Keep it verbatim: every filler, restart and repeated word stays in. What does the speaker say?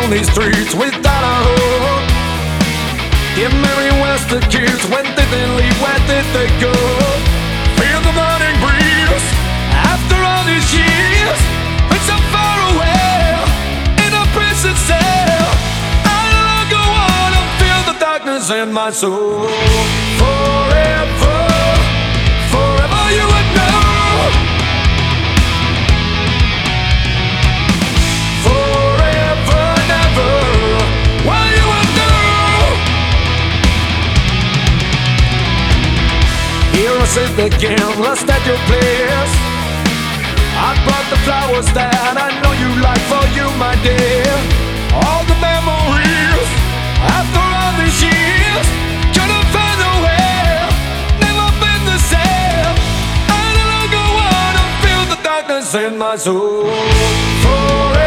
on these streets without a hope. If Mary West the kids, when did they leave, where did they go? Feel the morning breeze after all these years. It's so far away in a prison cell. I no longer wanna feel the darkness in my soul. Forever, forever you would know. Forever, never, well you would know. Here I sit again, lost at your place. I brought the flowers that I know you like for you, my dear. All the memories after all these years, couldn't find a way, never been the same. I no longer wanna feel the darkness in my soul. Forever.